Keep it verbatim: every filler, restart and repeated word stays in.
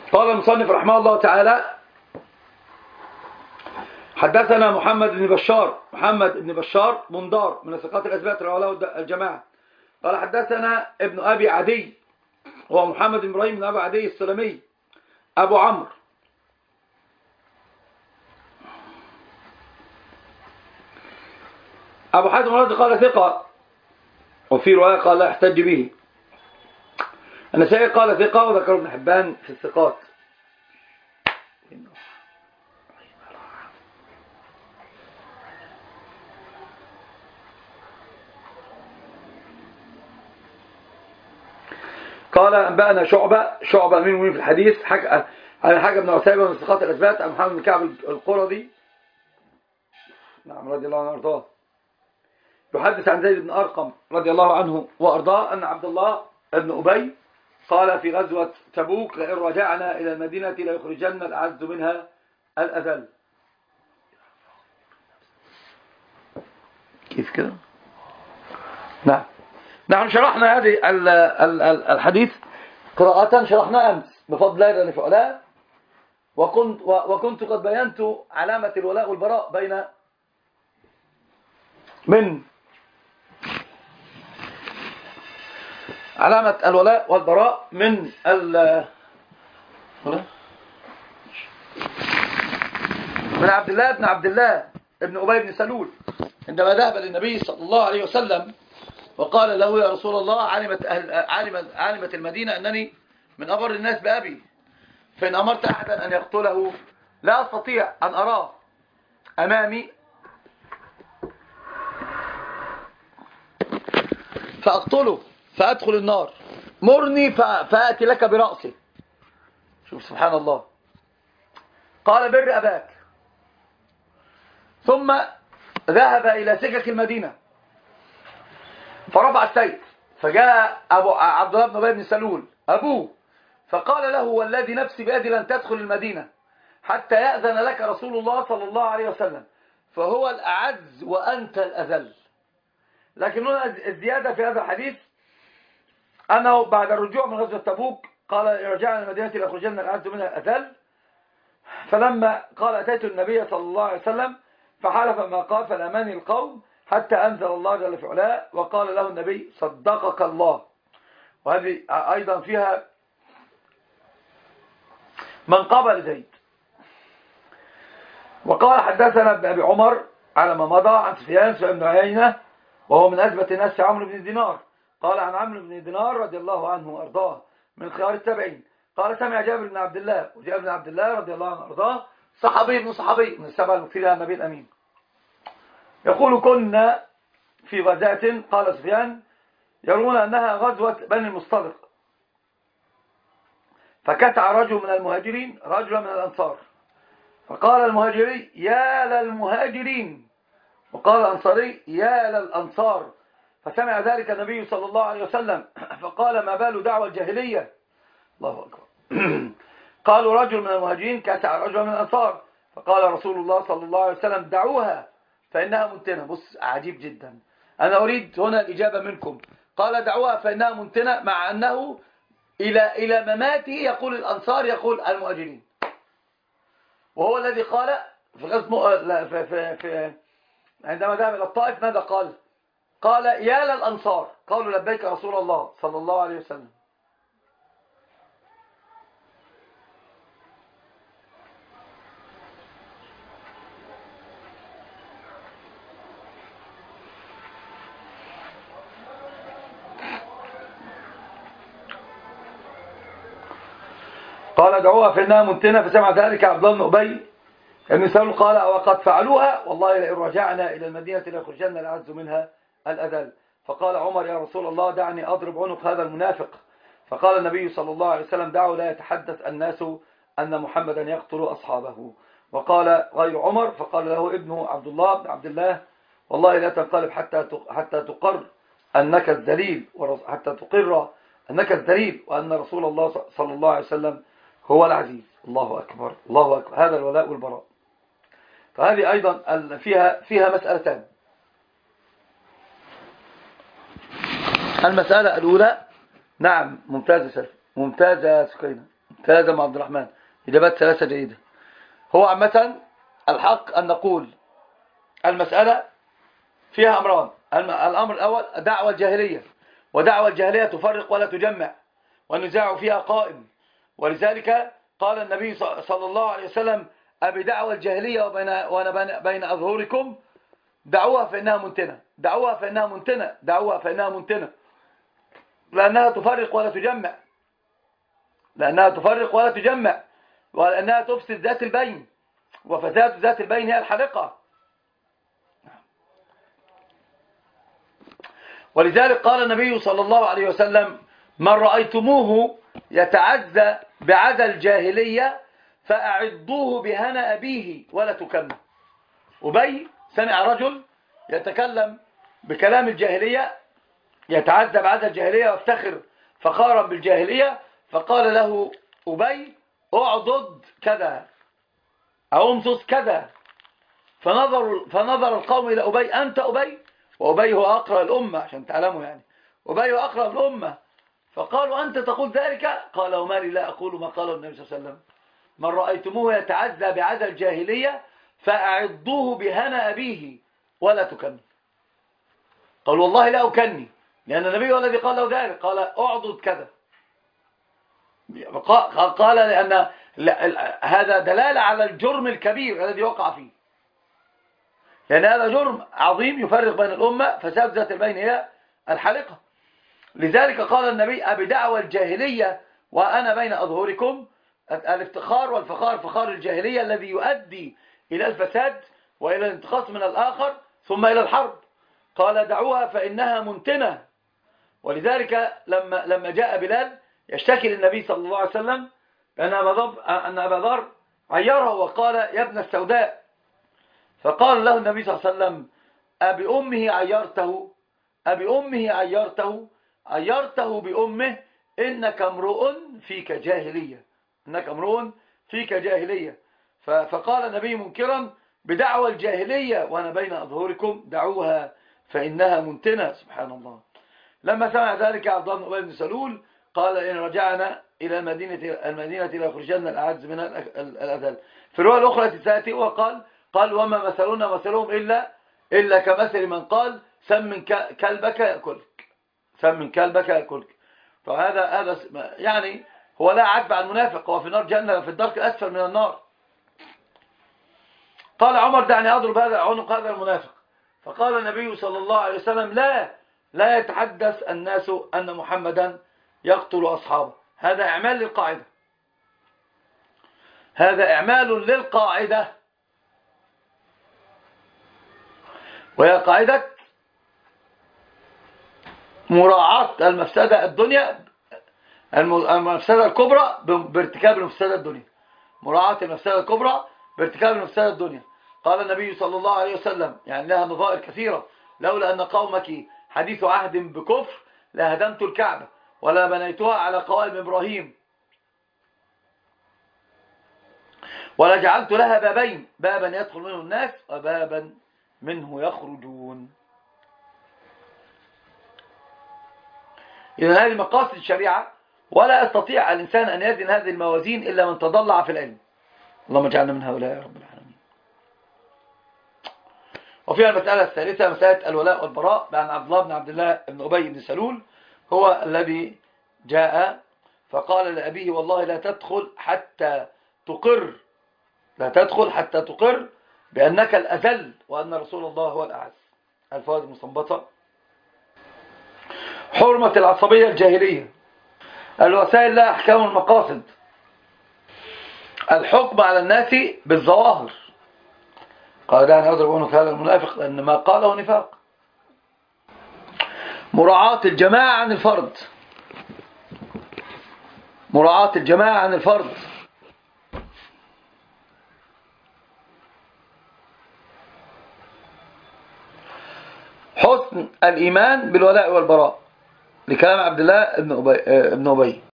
قال المصنف رحمه الله تعالى: حدثنا محمد بن بشار محمد بن بشار بندار من الثقات الأثبات رواه له الجماعة. قال حدثنا ابن أبي عدي، هو محمد بن إبراهيم بن أبي عدي السلمي أبو عمرو. أبو حاتم الرازي قال ثقة، وفي رواية قال لا يحتج به. النسائي قال ثقة، وذكر ابن حبان في الثقات. قال أنبأنا شعبة شعبة من وين في الحديث حاجة عن حاجة بن عتيبة من الثقات الأثبات عن محمد بن كعب القرظي، نعم، رضي الله عنه وارضاه، يحدث عن زيد بن أرقم رضي الله عنه وأرضاه أن عبد الله بن أبي قال في غزوة تبوك: لئن رجعنا إلى المدينة ليخرجن الأعز منها الأذل. كيف كده؟ نعم، نحن شرحنا هذه الحديث قراءة، شرحنا أمس بفضل الله جل وعلا، وكنت وكنت قد بينت علامة الولاء والبراء بين من علامة الولاء والبراء من ال من عبد الله بن عبد الله ابن أبي بن سلول عندما ذهب للنبي صلى الله عليه وسلم وقال له: يا رسول الله، علمت علمت علمت المدينة أنني من أبر الناس بأبي، فإن أمرت أحدا أن يقتله لا أستطيع أن أراه أمامي فأقتله فأدخل النار، مرني فأتي لك برأسه. شوف سبحان الله. قال: بر أباك. ثم ذهب إلى سكك المدينة فرفع السيف، فجاء أبو عبد الله بن أبي بن سلول أبوه فقال له: والذي نفسي بيدي لن تدخل المدينة حتى يأذن لك رسول الله صلى الله عليه وسلم، فهو الأعز وأنت الأذل. لكن هنا الزيادة في هذا الحديث أنه بعد الرجوع من غزوة تبوك قال: رجعنا المدينة لأخرجنا الأعز منها الأذل. فلما قال: أتيت النبي صلى الله عليه وسلم فحلف ما قال فلأماني القوم حتى أنزل الله جل في علاه، وقال له النبي: صدقك الله. وهذه أيضا فيها من قبل زيد. وقال: حدثنا ابن أبي عمر على ما مضى عن سفيان بن عيينة، وهو من أثبت الناس عمرو بن دينار، قال عن عمرو بن دينار رضي الله عنه وأرضاه من خيار التابعين، قال: سمع جابر بن عبد الله، وجابر بن عبد الله رضي الله عنه وأرضاه صحابي ابن صحابي من السبع المكثرين عن النبي الأمين، يقول: كنا في غزاة، قال سفيان، يرون أنها غزوة بني المصطلق، فكتع رجل من المهاجرين رجلا من الأنصار، فقال المهاجري: يا للمهاجرين، وقال الأنصاري: يا للأنصار. فسمع ذلك النبي صلى الله عليه وسلم فقال: ما بال دعوة الجاهلية؟ الله أكبر. قالوا: رجل من المهاجرين كتع رجل من الأنصار، فقال رسول الله صلى الله عليه وسلم: دعوها فإنها منتنة. بص، عجيب جدا، أنا أريد هنا الإجابة منكم. قال: دعوها فإنها منتنة، مع أنه إلى إلى مماته يقول الأنصار يقول المهاجرين، وهو الذي قال في غزوة في في في عندما ذهب إلى الطائف ماذا قال؟ قال: يا للأنصار، قالوا: لبيك رسول الله صلى الله عليه وسلم. قال: دعوها فإنها منتنة. فسمع ذلك عبد الله بن أبي بن سلول قال: وقد فعلوها والله لئن رجعنا إلى المدينة ليخرجن الأعز منها الأذل. فقال عمر: يا رسول الله، دعني أضرب عنق هذا المنافق. فقال النبي صلى الله عليه وسلم: دعوا لا يتحدث الناس أن محمدا يقتل أصحابه. وقال غير عمر، فقال له ابنه عبد الله بن عبد الله: والله لا تنقلب حتى حتى تقر أنك الذليل، حتى تقر أنك الذليل، وأن رسول الله صلى الله عليه وسلم هو العزيز. الله أكبر، الله أكبر، هذا الولاء والبراء. فهذه أيضا فيها فيها مسألتان. المسألة الأولى، نعم، ممتازة سلف، ممتازة سكينة. ثلاثة مع عبد الرحمن، إجابات ثلاثة جيدة. هو عامة الحق أن نقول المسألة فيها أمران. الأمر الأول دعوة الجاهلية، ودعوة الجاهلية تفرق ولا تجمع، والنزاع فيها قائم. ولذلك قال النبي صلى الله عليه وسلم: أبي دعوة الجاهلية وبين وأنا بين أظهركم دعوها فإنها منتنة، دعوها فإنها منتنة، دعوها فإنها منتنة، لأنها تفرق ولا تجمع، لأنها تفرق ولا تجمع، ولأنها تفسد ذات البين، وفساد ذات البين هي الحلقة. ولذلك قال النبي صلى الله عليه وسلم: من رأيتموه يتعزى بعزى الجاهلية فأعضوه بهنا أبيه ولا تكمل. أبي سمع رجل يتكلم بكلام الجاهلية، يتعزى بعزى الجاهلية وافتخر فخارا بالجاهلية، فقال له أبي: اعضد كذا أو امصص كذا. فنظر, فنظر القوم إلى أبي: أنت أبي؟ وأبي هو أقرأ الأمة عشان تعلموا، يعني أبي هو أقرأ الأمة. فقالوا: أنت تقول ذلك؟ قال: وما لي لا أقول ما قاله النبي صلى الله عليه وسلم: من رأيتموه يتعزى بعزى الجاهلية فأعضوه بهنا أبيه ولا تكني. قال: والله لا أكني، لأن النبي هو الذي قال له ذلك، قال: أعضد كذا. قال لأن هذا دلالة على الجرم الكبير الذي وقع فيه، لأن هذا جرم عظيم يفرق بين الأمة، فساد ذات البين هي الحلقة. لذلك قال النبي: أبي دعوة الجاهلية وأنا بين أظهركم. الافتخار والفخار فخار الجاهلية الذي يؤدي إلى الفساد وإلى الانتقاص من الآخر ثم إلى الحرب. قال: دعوها فإنها منتنة. ولذلك لما لما جاء بلال يشتكي للنبي صلى الله عليه وسلم أن أبا ذر عيره وقال: يا ابن السوداء. فقال له النبي صلى الله عليه وسلم: أبي أمه عيرته، أبي أمه عيرته، عيرته بأمه، إنك امرؤ فيك جاهلية، إنك امرؤ فيك جاهلية. فقال النبي منكرا: بدعوى الجاهلية وأنا بين أظهركم دعوها فإنها منتنة. سبحان الله. لما سمع ذلك عبد الله بن أبي بن سلول قال: إن رجعنا إلى المدينة المدينة ليخرجن الأعز من الأذل. في الرواية الأخرى التي تأتي وقال: قال: وما مثلنا مثلهم إلا إلا كمثل من قال: سم كلبك يأكلك، سم كلبك يأكلك. فهذا هذا يعني هو لا عتب على المنافق، هو في نار جهنم في الدرك الأسفل من النار. قال عمر: دعني أضرب هذا عنق هذا المنافق. فقال النبي صلى الله عليه وسلم: لا لا يتحدث الناس أن محمدا يقتل أصحابه. هذا إعمال للقاعدة، هذا إعمال للقاعدة، وهي قاعدة مراعاة المفسدة الدنيا، المفسدة الكبرى بارتكاب المفسدة الدنيا، مراعاة المفسدة الكبرى بارتكاب المفسدة الدنيا. قال النبي صلى الله عليه وسلم، يعني لها نظائر كثيرة: لولا أن قومك حديث عهد بكفر لهدمت الكعبة ولا بنيتها على قوائم إبراهيم ولا جعلت لها بابين، بابا يدخل منه الناس وبابا منه يخرجون. إذن هذه مقاصد الشريعة، ولا يستطيع الإنسان أن يزن هذه الموازين إلا من تضلع في العلم. اللهم اجعلنا من هؤلاء يا رب العالمين. وفيها المسألة الثالثة مسألة الولاء والبراء، بأن عبد الله بن عبد الله بن أبي بن سلول هو الذي جاء فقال لأبيه: والله لا تدخل حتى تقر، لا تدخل حتى تقر بأنك الأذل وأن رسول الله هو الأعز. الفوائد المستنبطة: حرمة العصبية الجاهلية، الوسائل لها أحكام المقاصد، الحكم على الناس بالظواهر. قال: دعني أضرب عنق هذا المنافق، لأن ما قاله نفاق. مراعاة الجماعة عن الفرد، مراعاة الجماعة عن الفرد. حسن الإيمان بالولاء والبراء، لكلام عبد الله بن أبي